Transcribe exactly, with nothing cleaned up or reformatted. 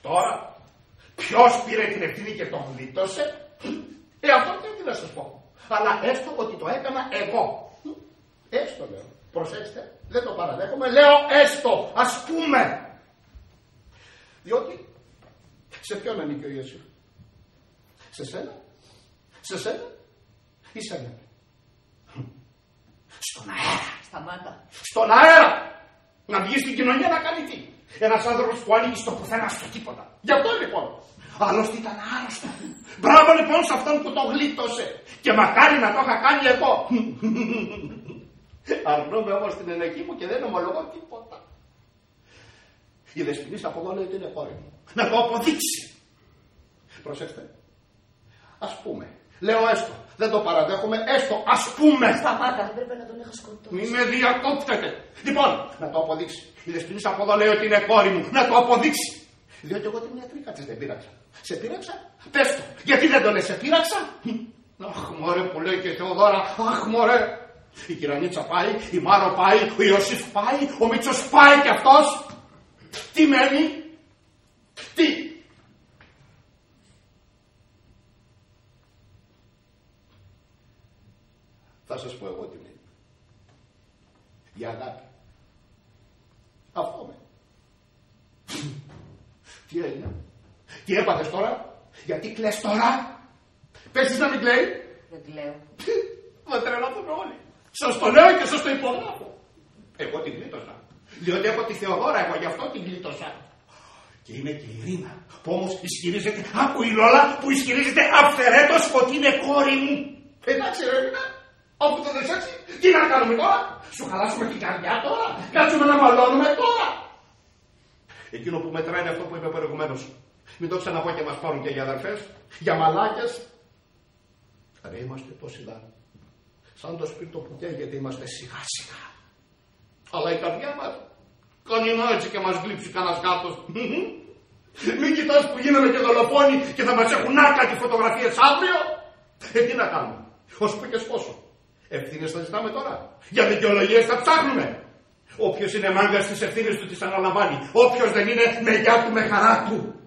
τώρα ποιος πήρε την ευθύνη και τον γλίτωσε. Ε, αυτό δεν να σας πω. Αλλά έστω ότι το έκανα εγώ. Έστω λέω. Προσέξτε, δεν το παραδέχομαι. Λέω έστω, ας πούμε. Διότι σε ποιον ανήκει ο Ιησού? Σε σένα? Σε σένα ή σε μένα? Στον αέρα. Σταμάτα. Στον αέρα. Να βγει στην κοινωνία να κάνει τι? Ένας άνθρωπος που ανήκει στο πουθενά, στο τίποτα. Γι' αυτό λοιπόν. Άλλωστε ήταν άρρωστο. Μπράβο λοιπόν σε αυτόν που το γλίτωσε. Και μακάρι να το είχα κάνει εγώ. Αρνούμε όμως την ενοχή μου και δεν ομολογώ τίποτα. Η Δεσποινής από εδώ λέει ότι είναι κόρη μου. Να το αποδείξει. Προσέξτε. Ας πούμε. Λέω έστω. Δεν το παραδέχομαι. Έστω. Ας πούμε. Σταμάτα. Δεν πρέπει να τον είχα σκοτώσει. Μη με διακόπτετε. Λοιπόν, να το αποδείξει. Η Δεσποινής από εδώ λέει ότι είναι κόρη μου. Να το αποδείξει. Διότι εγώ την ιατρήκα της δεν πείραξα. Σε πείραξα? Πες το. Γιατί δεν το λες? Σε πείραξα? Αχ μωρέ που λέει και Θεοδόρα. Αχ μωρέ. Η Κυρανίτσα πάει, η Μάρο πάει, ο Ιωσήφ πάει, ο Μίτσος πάει κι αυτός. Τι μένει? Τι? Θα σας πω εγώ τι μένει. Η αγάπη. Αυτό μένει. Τι έγινε? Τι έπαθες τώρα? Γιατί κλαις τώρα? Πες να μην κλαίει? Δεν κλαίω. Μα τρελαθούμε όλοι. Σας το λέω και σας το υπογράφω. Εγώ την γλίτωσα. Διότι έχω τη Θεοδόρα, εγώ γι' αυτό την γλίτωσα. Και είναι και η Ειρήνα που όμως ισχυρίζεται, άκου η Λόλα που ισχυρίζεται αυθαιρέτως ότι είναι κόρη μου. Εντάξει ρε Ειρήνα, όπου το δες έτσι, τι να κάνουμε τώρα? Σου χαλάσουμε την καρδιά τώρα? Κάτσουμε να μαλώνουμε τώρα? Εκείνο που μετράει είναι αυτό που είπε προηγουμένως. Μην το ξαναπώ και μας πάρουν και οι αδερφές. Για μαλάκες. Ρε είμαστε τόσοι δά. Σαν το σπίρτο που καίγεται είμαστε σιγά σιγά. Αλλά η καρδιά μας κάνει να έτσι και μας γλύψει κανένας γάτος. Μην κοιτάς που γίναμε και δολοφόνοι και θα μας έχουν άκατι φωτογραφίες αύριο. Ε, τι να κάνουμε? Ως που και σπόσο. Ευθύνες θα ζητάμε τώρα. Για δικαιολογίες θα ψάχνουμε. Όποιος είναι μάγκας στις ευθύνες του τις αναλαμβάνει. Όποιος δεν είναι με γεια του, με χαρά του.